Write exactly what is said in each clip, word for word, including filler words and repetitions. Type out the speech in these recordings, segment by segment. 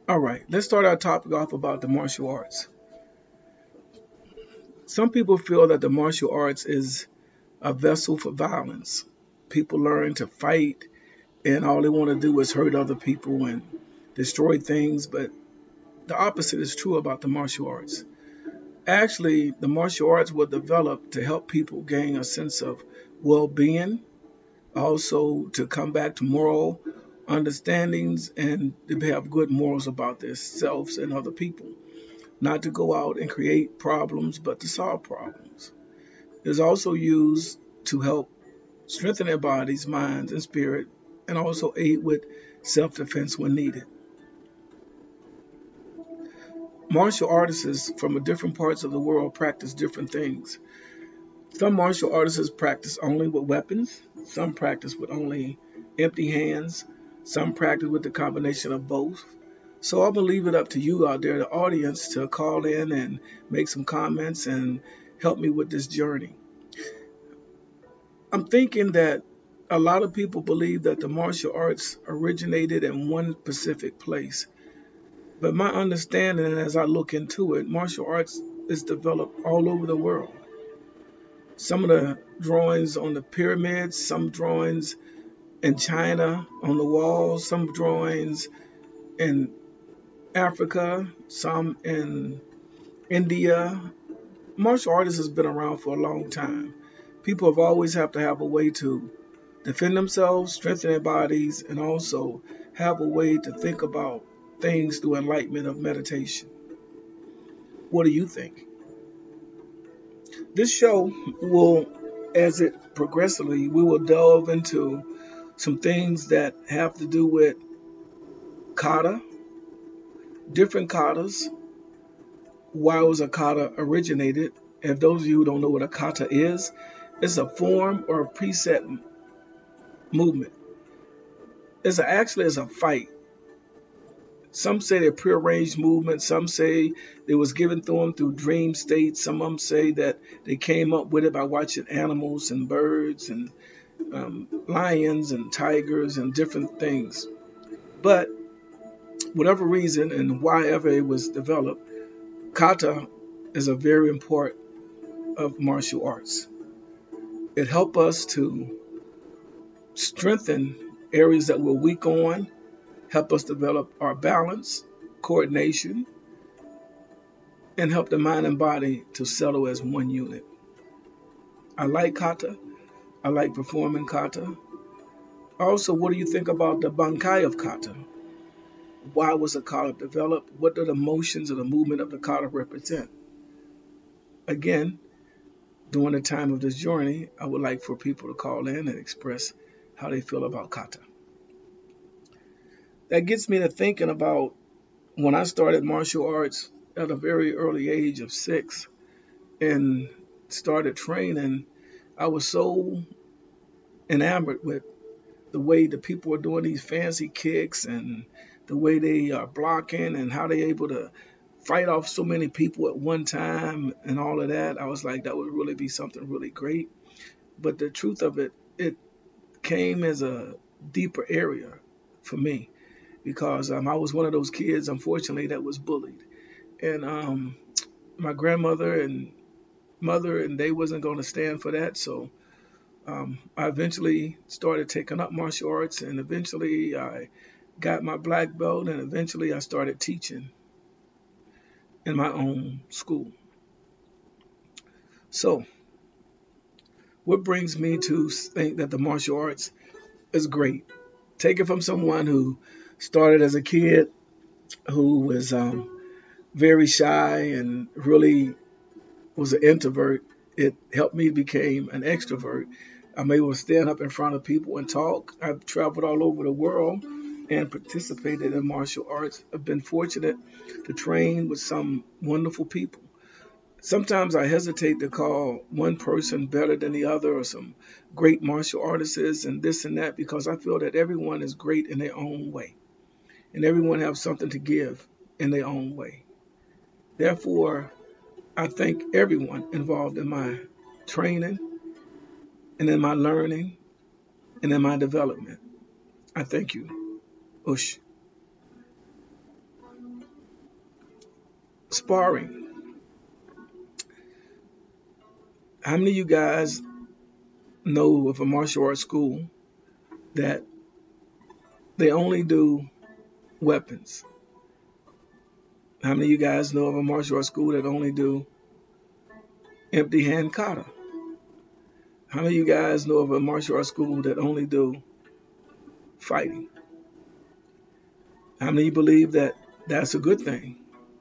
All right, let's start our topic off about the martial arts. Some people feel that the martial arts is a vessel for violence. People learn to fight, and all they want to do is hurt other people and destroy things. But the opposite is true about the martial arts. Actually, the martial arts were developed to help people gain a sense of well being, also to come back to moral understandings and to have good morals about themselves and other people. Not to go out and create problems, but to solve problems. It is also used to help strengthen their bodies, minds, and spirit, and also aid with self defense when needed. Martial artists from different parts of the world practice different things. Some martial artists practice only with weapons, some practice with only empty hands, some practice with the combination of both. So I'm gonna leave it up to you out there, the audience, to call in and make some comments and help me with this journey. I'm thinking that a lot of people believe that the martial arts originated in one specific place. But my understanding, as I look into it, martial arts is developed all over the world. Some of the drawings on the pyramids, some drawings in China on the walls, some drawings in Africa, some in India. Martial artists has been around for a long time. People have always have to have a way to defend themselves, strengthen their bodies, and also have a way to think about things through enlightenment of meditation. What do you think? This show will, as it progressively, we will delve into some things that have to do with kata, different katas, why was a kata originated. If those of you who don't know what a kata is, it's a form or a preset movement. It's a, actually it's a fight. Some say they're prearranged movements. Some say it was given to them through dream states. Some of them say that they came up with it by watching animals and birds and um, lions and tigers and different things. But whatever reason and why ever it was developed, kata is a very important of martial arts. It helps us to strengthen areas that we're weak on, help us develop our balance, coordination, and help the mind and body to settle as one unit. I like kata. I like performing kata. Also, what do you think about the Bankai of kata? Why was the kata developed? What do the motions of the movement of the kata represent? Again, during the time of this journey, I would like for people to call in and express how they feel about kata. That gets me to thinking about when I started martial arts at a very early age of six and started training. I was so enamored with the way the people were doing these fancy kicks and the way they are blocking and how they able to fight off so many people at one time and all of that. I was like, that would really be something really great. But the truth of it, it came as a deeper area for me because um, I was one of those kids, unfortunately, that was bullied. And um, my grandmother and mother, and they wasn't going to stand for that. So um, I eventually started taking up martial arts, and eventually I got my black belt, and eventually I started teaching in my own school. So what brings me to think that the martial arts is great? Take it from someone who started as a kid, who was um, very shy and really was an introvert. It helped me become an extrovert. I'm able to stand up in front of people and talk. I've traveled all over the world and participated in martial arts. I've been fortunate to train with some wonderful people. Sometimes I hesitate to call one person better than the other or some great martial artists and this and that because I feel that everyone is great in their own way and everyone has something to give in their own way. Therefore, I thank everyone involved in my training and in my learning and in my development. I thank you. Ush. sparring. How many of you guys know of a martial arts school that they only do weapons? How many of you guys know of a martial arts school that only do empty hand kata? How many of you guys know of a martial arts school that only do fighting? How many of you believe that that's a good thing?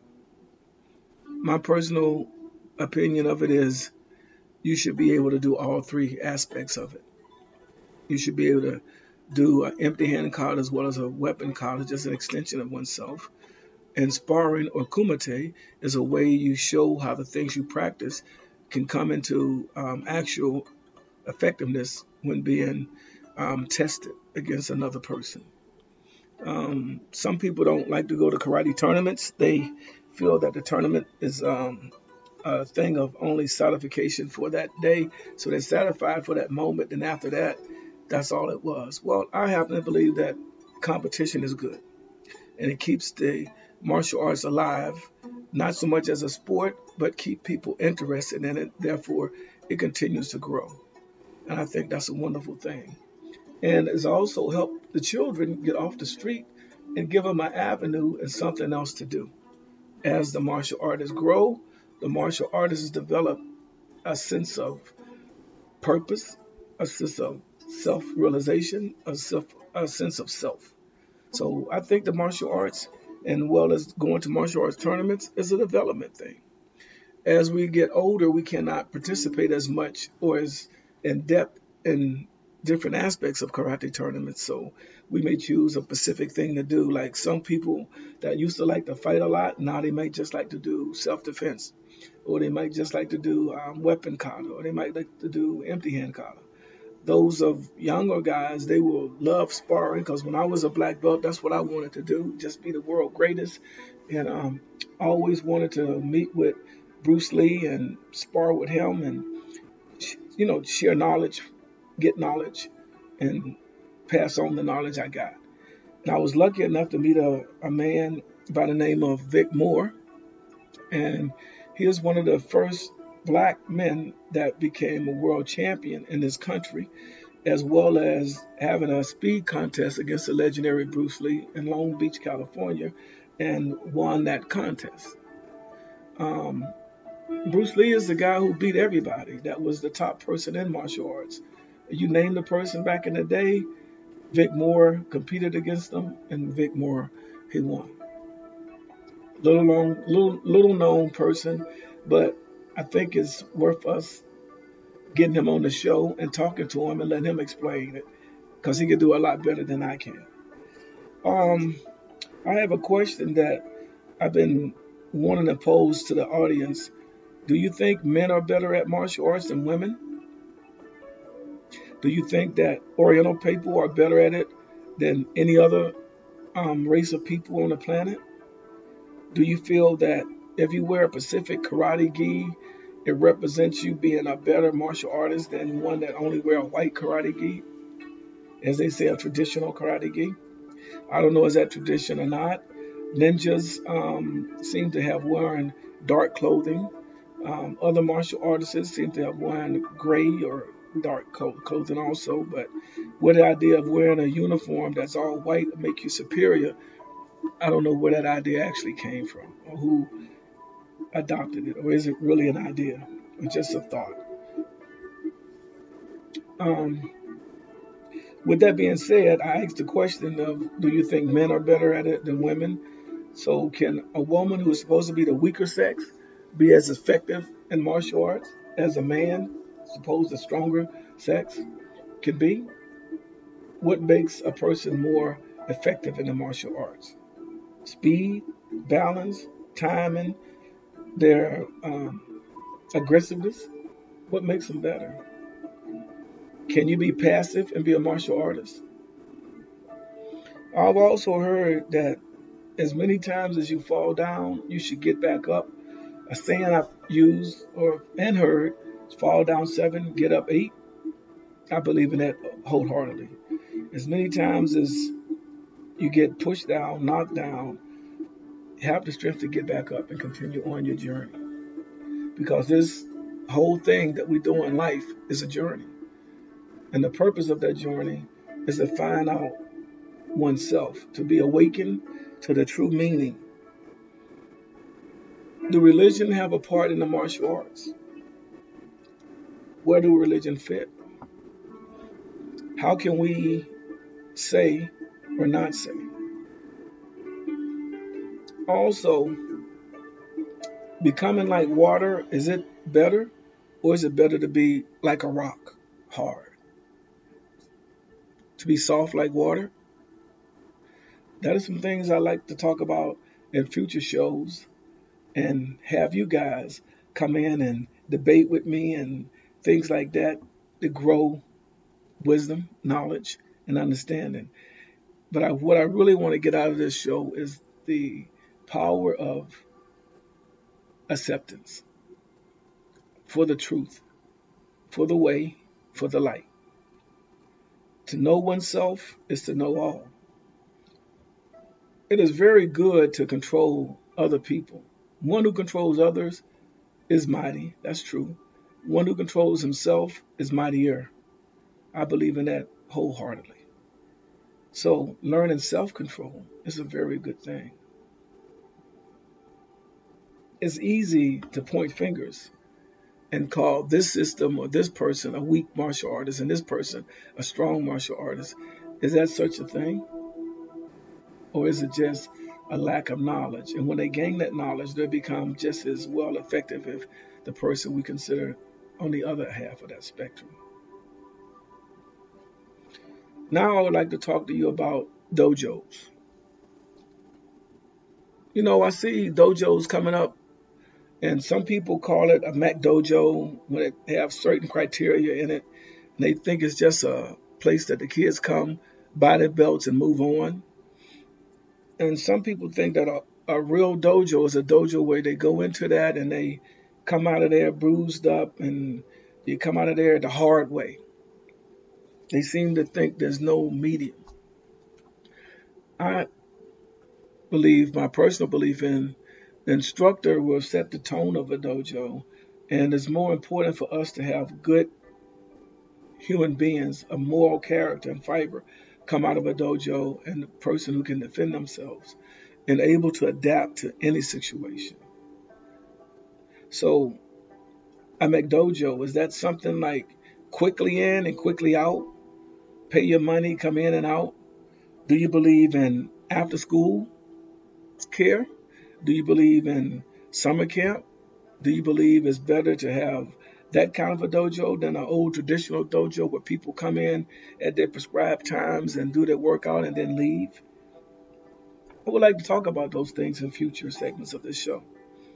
My personal opinion of it is you should be able to do all three aspects of it. You should be able to do an empty hand kata as well as a weapon kata, just an extension of oneself. And sparring or kumite is a way you show how the things you practice can come into um, actual effectiveness when being um, tested against another person. Um, some people don't like to go to karate tournaments. They feel that the tournament is um, a thing of only satisfaction for that day. So they're satisfied for that moment, and after that, that's all it was. Well, I happen to believe that competition is good, and it keeps the martial arts alive, not so much as a sport, but keep people interested in it. Therefore, it continues to grow. And I think that's a wonderful thing. And it's also helped the children get off the street and give them an avenue and something else to do. As the martial artists grow, the martial artists develop a sense of purpose, a sense of self-realization, a, self, a sense of self. So I think the martial arts, and well as going to martial arts tournaments, is a development thing. As we get older, we cannot participate as much or as in depth in different aspects of karate tournaments. So we may choose a specific thing to do. Like some people that used to like to fight a lot, now they might just like to do self-defense, or they might just like to do um, weapon kata, or they might like to do empty hand kata. Those of younger guys, they will love sparring, because when I was a black belt, that's what I wanted to do, just be the world greatest. And um, always wanted to meet with Bruce Lee and spar with him and, you know, share knowledge, get knowledge, and pass on the knowledge I got. And I was lucky enough to meet a, a man by the name of Vic Moore, and he was one of the first black men that became a world champion in this country, as well as having a speed contest against the legendary Bruce Lee in Long Beach, California, and won that contest. Um, Bruce Lee is the guy who beat everybody. That was the top person in martial arts. You name the person back in the day, Vic Moore competed against them, and Vic Moore, he won. Little known, little, little known person, but I think it's worth us getting him on the show and talking to him and letting him explain it, because he can do a lot better than I can. Um, I have a question that I've been wanting to pose to the audience. Do you think men are better at martial arts than women? Do you think that Oriental people are better at it than any other um, race of people on the planet? Do you feel that if you wear a Pacific karate gi, it represents you being a better martial artist than one that only wear a white karate gi? As they say, a traditional karate gi. I don't know is that tradition or not. Ninjas um, seem to have wearing dark clothing. Um, other martial artists seem to have wearing gray or dark clothing also. But with the idea of wearing a uniform that's all white to make you superior, I don't know where that idea actually came from or who adopted it, or is it really an idea or just a thought? Um, with that being said, I asked the question of, do you think men are better at it than women? So can a woman who is supposed to be the weaker sex be as effective in martial arts as a man, supposed the stronger sex, can be? What makes a person more effective in the martial arts? Speed, balance, timing, their um, aggressiveness? What makes them better? Can you be passive and be a martial artist? I've also heard that as many times as you fall down, you should get back up. A saying I've used or and heard is fall down seven, get up eight. I believe in that wholeheartedly. As many times as you get pushed down, knocked down, have the strength to get back up and continue on your journey. Because this whole thing that we do in life is a journey. And the purpose of that journey is to find out oneself, to be awakened to the true meaning. Do religion have a part in the martial arts? Where do religion fit? How can we say or not say? Also, becoming like water, is it better, or is it better to be like a rock, hard? To be soft like water? That are some things I like to talk about in future shows and have you guys come in and debate with me and things like that to grow wisdom, knowledge, and understanding. But I, what I really want to get out of this show is the power of acceptance for the truth, for the way, for the light. To know oneself is to know all. It is very good to control other people. One who controls others is mighty. That's true. One who controls himself is mightier. I believe in that wholeheartedly. So learning self-control is a very good thing. It's easy to point fingers and call this system or this person a weak martial artist and this person a strong martial artist. Is that such a thing? Or is it just a lack of knowledge? And when they gain that knowledge, they become just as well effective as the person we consider on the other half of that spectrum. Now I would like to talk to you about dojos. You know, I see dojos coming up, and some people call it a Mac dojo when it have certain criteria in it. And they think it's just a place that the kids come, buy their belts, and move on. And some people think that a, a real dojo is a dojo where they go into that and they come out of there bruised up and you come out of there the hard way. They seem to think there's no medium. I believe, my personal belief in, the instructor will set the tone of a dojo, and it's more important for us to have good human beings of moral character and fiber come out of a dojo, and the person who can defend themselves and able to adapt to any situation. So I make dojo, is that something like quickly in and quickly out? Pay your money, come in and out? Do you believe in after school care? Do you believe in summer camp? Do you believe it's better to have that kind of a dojo than an old traditional dojo where people come in at their prescribed times and do their workout and then leave? I would like to talk about those things in future segments of this show.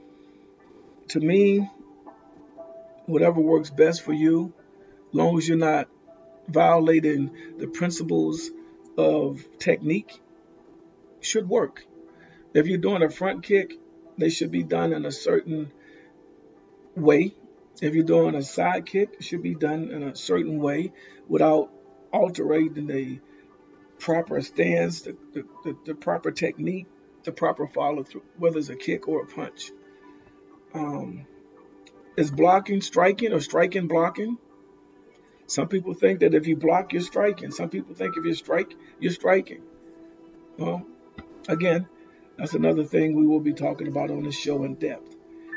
To me, whatever works best for you, as long as you're not violating the principles of technique, should work. If you're doing a front kick, they should be done in a certain way. If you're doing a side kick, it should be done in a certain way without altering the proper stance, the, the, the, the proper technique, the proper follow through, whether it's a kick or a punch. Um, is blocking striking or striking blocking? Some people think that if you block, you're striking. Some people think if you strike, you're striking. Well, again, that's another thing we will be talking about on this show in depth.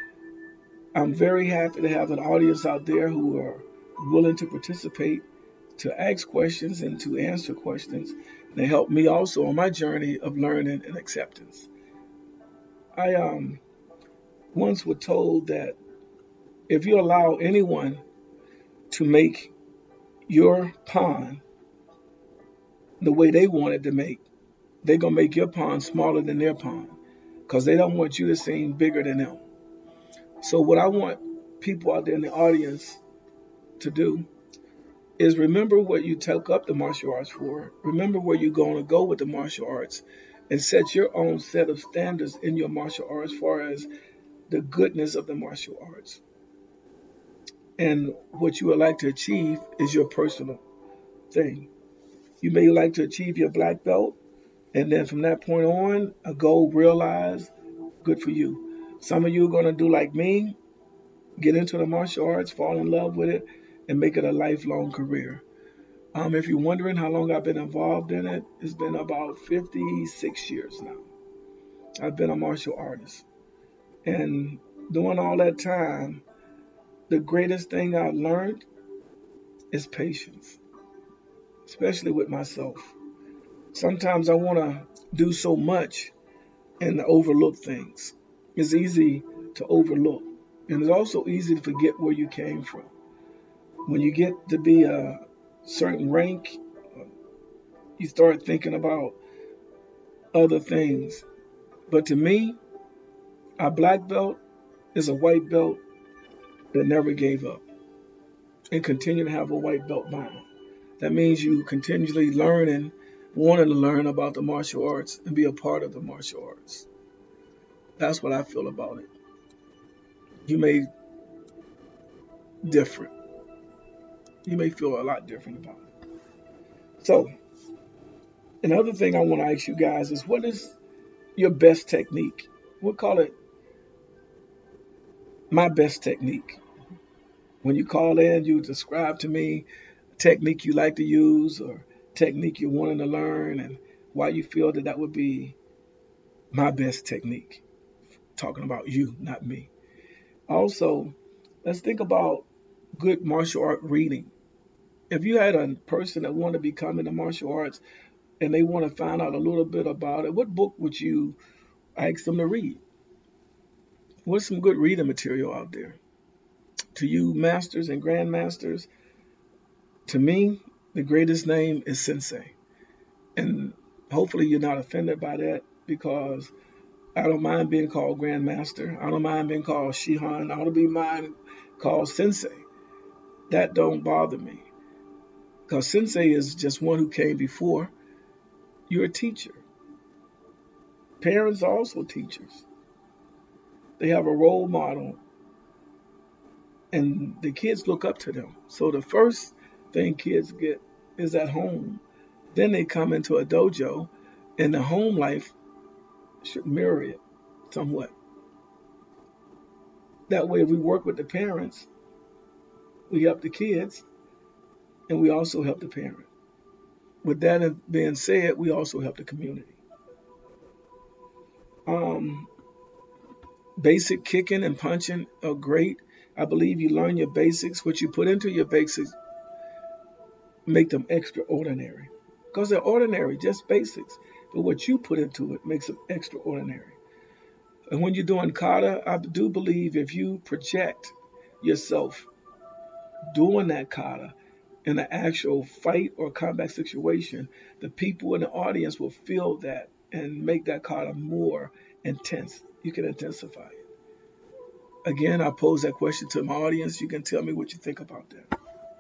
I'm very happy to have an audience out there who are willing to participate, to ask questions and to answer questions. And they help me also on my journey of learning and acceptance. I um, once was told that if you allow anyone to make your pond the way they want it to make, they're going to make your pond smaller than their pond because they don't want you to seem bigger than them. So what I want people out there in the audience to do is remember what you took up the martial arts for. Remember where you're going to go with the martial arts and set your own set of standards in your martial arts as far as the goodness of the martial arts. And what you would like to achieve is your personal thing. You may like to achieve your black belt, and then from that point on, a goal realized, good for you. Some of you are going to do like me, get into the martial arts, fall in love with it, and make it a lifelong career. Um, if you're wondering how long I've been involved in it, it's been about fifty-six years now. I've been a martial artist. And during all that time, the greatest thing I've learned is patience, especially with myself. Sometimes I want to do so much and overlook things. It's easy to overlook. And it's also easy to forget where you came from. When you get to be a certain rank, you start thinking about other things. But to me, a black belt is a white belt that never gave up and continue to have a white belt bond. That means you continually learning, wanting to learn about the martial arts and be a part of the martial arts. That's what I feel about it. You may different. You may feel a lot different about it. So, another thing I want to ask you guys is, what is your best technique? We'll call it my best technique. When you call in, you describe to me a technique you like to use or technique you're wanting to learn and why you feel that that would be my best technique. Talking about you, not me. Also, let's think about good martial art reading. If you had a person that wanted to become into martial arts and they want to find out a little bit about it, what book would you ask them to read? What's some good reading material out there? To you masters and grandmasters, to me, the greatest name is Sensei. And hopefully you're not offended by that, because I don't mind being called grandmaster. I don't mind being called Shihan. I don't be mind called Sensei. That don't bother me. Because Sensei is just one who came before. You're a teacher. Parents are also teachers. They have a role model, and the kids look up to them. So the first thing kids get is at home. Then they come into a dojo, and the home life should mirror it somewhat. That way, if we work with the parents, we help the kids, and we also help the parent. With that being said, we also help the community. Um, basic kicking and punching are great. I believe you learn your basics. What you put into your basics make them extraordinary. Because they're ordinary, just basics. But what you put into it makes them extraordinary. And when you're doing kata, I do believe if you project yourself doing that kata in an actual fight or combat situation, the people in the audience will feel that and make that kata more intense. You can intensify it. Again, I pose that question to my audience. You can tell me what you think about that.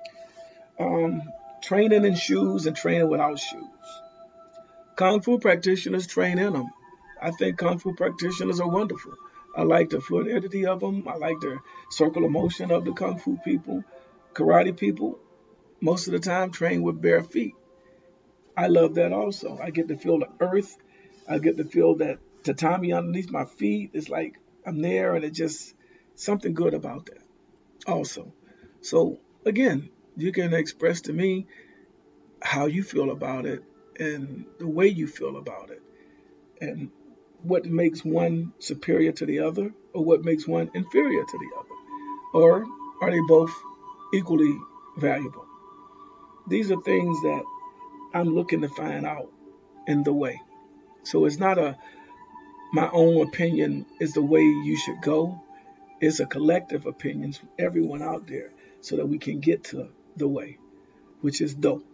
Um, training in shoes and training without shoes. Kung Fu practitioners train in them. I think Kung Fu practitioners are wonderful. I like the fluidity of them. I like the circle of motion of the Kung Fu people. Karate people, most of the time, train with bare feet. I love that also. I get to feel the earth. I get to feel that tatami underneath my feet. It's like I'm there, and it just something good about that also. So again, you can express to me how you feel about it and the way you feel about it and what makes one superior to the other or what makes one inferior to the other, or are they both equally valuable? These are things that I'm looking to find out in the way. So it's not a my own opinion is the way you should go. It's a collective opinion from everyone out there so that we can get to the way, which is dope.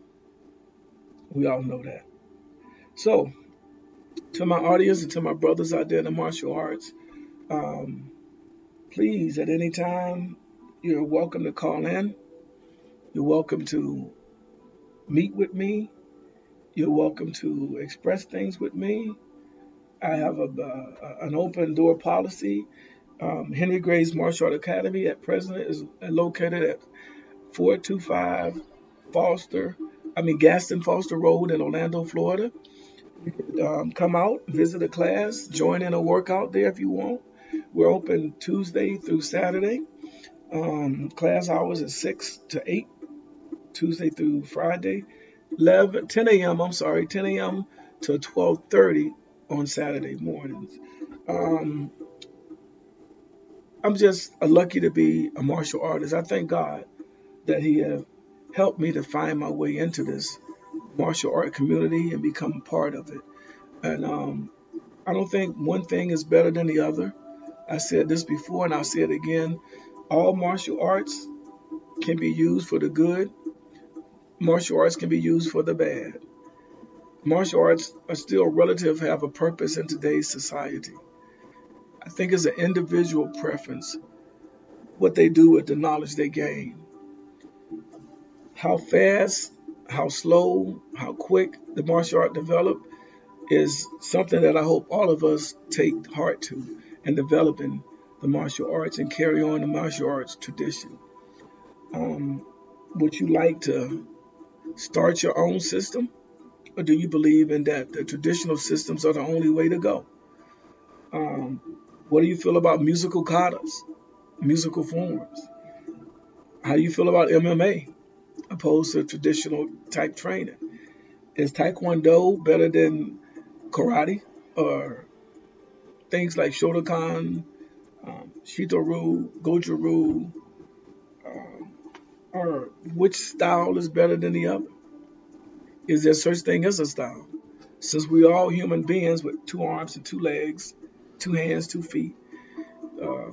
We all know that. So, to my audience and to my brothers out there in the martial arts, um, please, at any time, you're welcome to call in. You're welcome to meet with me. You're welcome to express things with me. I have a, uh, an open door policy. Um, Henry Gray's Martial Art Academy at present is located at four twenty-five Foster, I mean Gaston Foster Road in Orlando, Florida. You could um, come out, visit a class, join in a workout there if you want. We're open Tuesday through Saturday. Um, class hours is six to eight, Tuesday through Friday. eleven, ten a m. I'm sorry, ten a m to twelve thirty on Saturday mornings. Um, I'm just lucky to be a martial artist. I thank God that He has helped me to find my way into this martial art community and become a part of it. And um, I don't think one thing is better than the other. I said this before and I'll say it again. All martial arts can be used for the good. Martial arts can be used for the bad. Martial arts are still relative, have a purpose in today's society. I think it's an individual preference what they do with the knowledge they gain. How fast, how slow, how quick the martial art develop is something that I hope all of us take heart to in developing the martial arts and carry on the martial arts tradition. Um, would you like to start your own system? Or do you believe in that the traditional systems are the only way to go? Um, what do you feel about musical katas, musical forms? How do you feel about M M A opposed to traditional type training? Is Taekwondo better than karate or things like Shotokan, um, Shito-ryu, Goju-ryu, um, or which style is better than the other? Is there such thing as a style? Since we're all human beings with two arms and two legs, two hands, two feet, uh,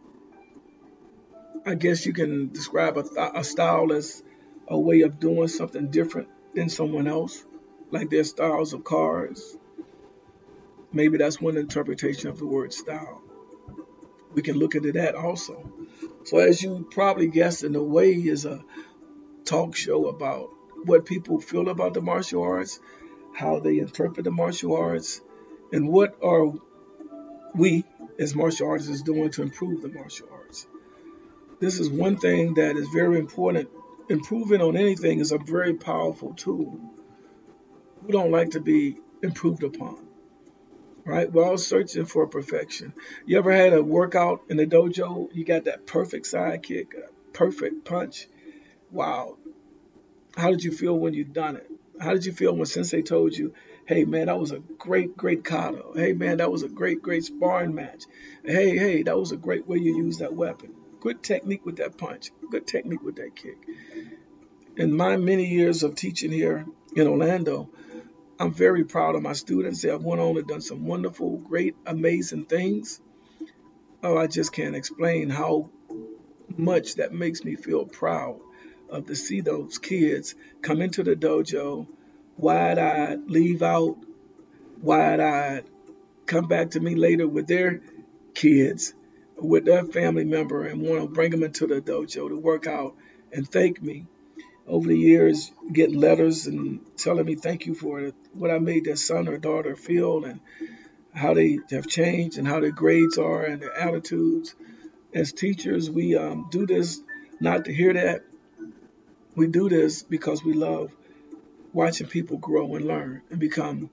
I guess you can describe a, th- a style as a way of doing something different than someone else, like their styles of cars. Maybe that's one interpretation of the word style. We can look into that also. So, as you probably guessed, in a way, is a talk show about what people feel about the martial arts, how they interpret the martial arts, and what are we as martial artists doing to improve the martial arts. This is one thing that is very important. Improving on anything is a very powerful tool. We don't like to be improved upon, right? We're all searching for perfection. You ever had a workout in the dojo? You got that perfect side kick, a perfect punch. Wow. How did you feel when you done it? How did you feel when Sensei told you, hey, man, that was a great, great kata. Hey, man, that was a great, great sparring match. Hey, hey, that was a great way you used that weapon. Good technique with that punch. Good technique with that kick. In my many years of teaching here in Orlando, I'm very proud of my students. They have went on and done some wonderful, great, amazing things. Oh, I just can't explain how much that makes me feel proud of to see those kids come into the dojo wide-eyed, leave out wide-eyed, come back to me later with their kids, with their family member, and want to bring them into the dojo to work out and thank me. Over the years, getting letters and telling me thank you for it, what I made their son or daughter feel and how they have changed and how their grades are and their attitudes. As teachers, we um, do this not to hear that. We do this because we love watching people grow and learn and become,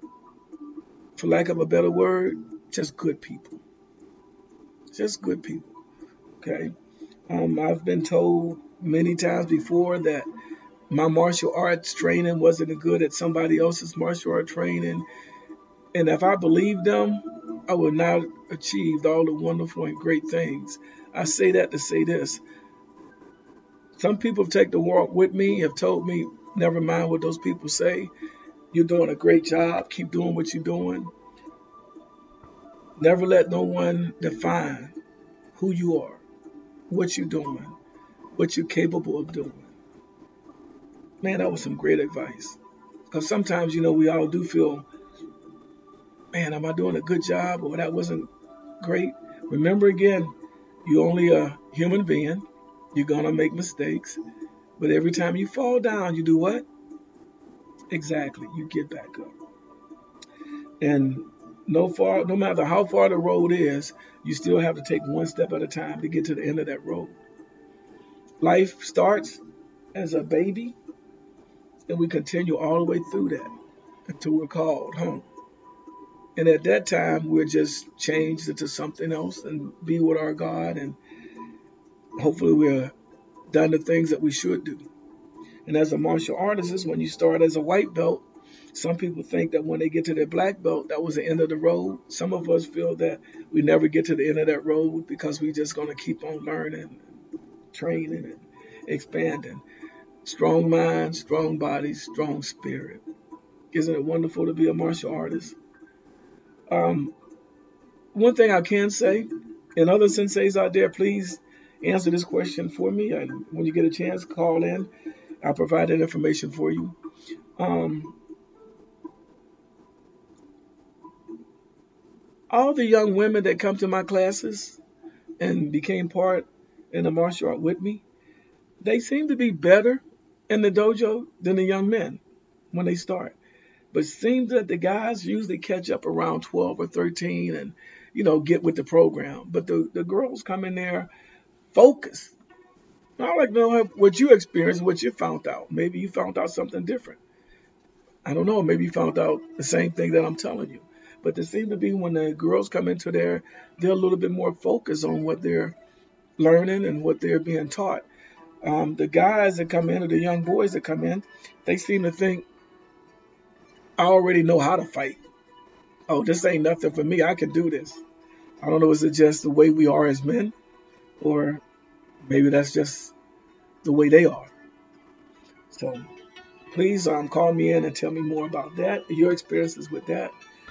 for lack of a better word, just good people. Just good people. Okay. Um, I've been told many times before that my martial arts training wasn't as good as somebody else's martial art training. And if I believed them, I would not have achieved all the wonderful and great things. I say that to say this. Some people have taken the walk with me, have told me, never mind what those people say. You're doing a great job. Keep doing what you're doing. Never let no one define who you are, what you're doing, what you're capable of doing. Man, that was some great advice. Because sometimes, you know, we all do feel, man, am I doing a good job or that wasn't great? Remember again, you're only a human being. You're going to make mistakes. But every time you fall down, you do what? Exactly. You get back up. And no far, no matter how far the road is, you still have to take one step at a time to get to the end of that road. Life starts as a baby, and we continue all the way through that. until we're called home. And at that time, we're just changed into something else and be with our God. And hopefully we're done the things that we should do. And as a martial artist, when you start as a white belt, some people think that when they get to their black belt, that was the end of the road. Some of us feel that we never get to the end of that road because we're just going to keep on learning, training, and expanding. Strong mind, strong body, strong spirit. Isn't it wonderful to be a martial artist? Um, one thing I can say, and other senseis out there, please answer this question for me. And when you get a chance, call in. I'll provide that information for you. Um, all the young women that come to my classes and became part in the martial art with me, they seem to be better in the dojo than the young men when they start. But it seems that the guys usually catch up around twelve or thirteen and, you know, get with the program. But the, the girls come in there focused. I'd like to know what you experienced, what you found out. Maybe you found out something different. I don't know. Maybe you found out the same thing that I'm telling you. But it seems to be when the girls come into there, they're a little bit more focused on what they're learning and what they're being taught. Um, the guys that come in, or the young boys that come in, they seem to think, I already know how to fight. Oh, this ain't nothing for me. I can do this. I don't know. Is it just the way we are as men? Or maybe that's just the way they are. So please um, call me in and tell me more about that, your experiences with that.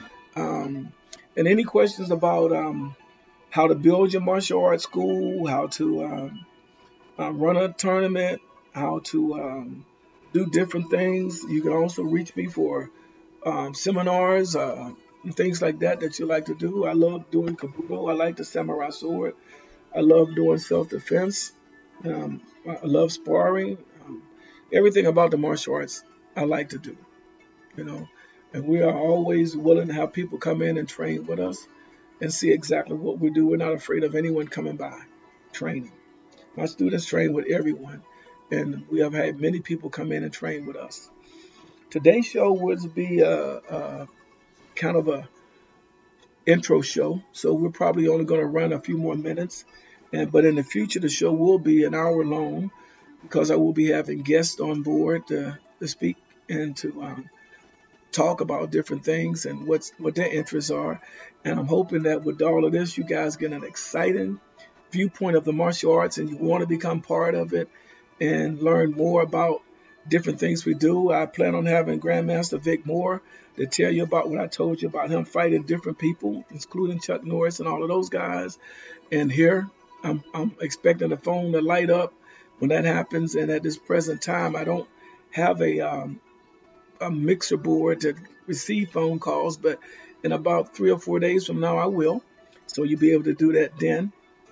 Um, and any questions about um, how to build your martial arts school, how to um, uh, run a tournament, how to um, do different things. You can also reach me for um, seminars uh, and things like that that you like to do. I love doing kabuto. I like the samurai sword. I love doing self-defense. Um, I love sparring. Um, everything about the martial arts I like to do, you know. And we are always willing to have people come in and train with us and see exactly what we do. We're not afraid of anyone coming by training. My students train with everyone, and we have had many people come in and train with us. Today's show would be a, a kind of a intro show, so we're probably only going to run a few more minutes. And but in the future, the show will be an hour long because I will be having guests on board to, to speak and to um, talk about different things and what's what their interests are. And I'm hoping that with all of this, you guys get an exciting viewpoint of the martial arts and you want to become part of it and learn more about different things we do. I plan on having Grandmaster Vic Moore to tell you about what I told you about him fighting different people, including Chuck Norris and all of those guys. And here, I'm, I'm expecting the phone to light up when that happens. And at this present time, I don't have a um, a mixer board to receive phone calls, but in about three or four days from now, I will. So you'll be able to do that then.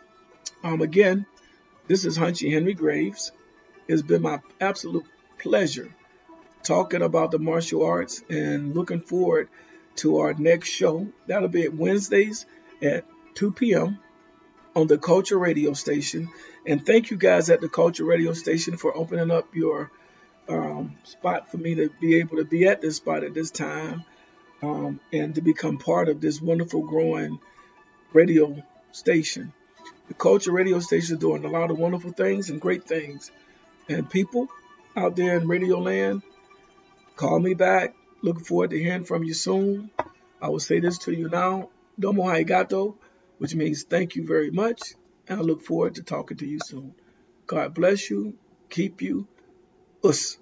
Um, again, this is Hunchy Henry Graves. It's been my absolute pleasure talking about the martial arts and looking forward to our next show. That'll be at Wednesdays at two p.m. on the Culture Radio Station. And thank you guys at the Culture Radio Station for opening up your um, spot for me to be able to be at this spot at this time um, and to become part of this wonderful growing radio station. The Culture Radio Station is doing a lot of wonderful things and great things. And people out there in Radio Land, call me back. Looking forward to hearing from you soon. I will say this to you now. Domo arigato, which means thank you very much. And I look forward to talking to you soon. God bless you. Keep you. Us.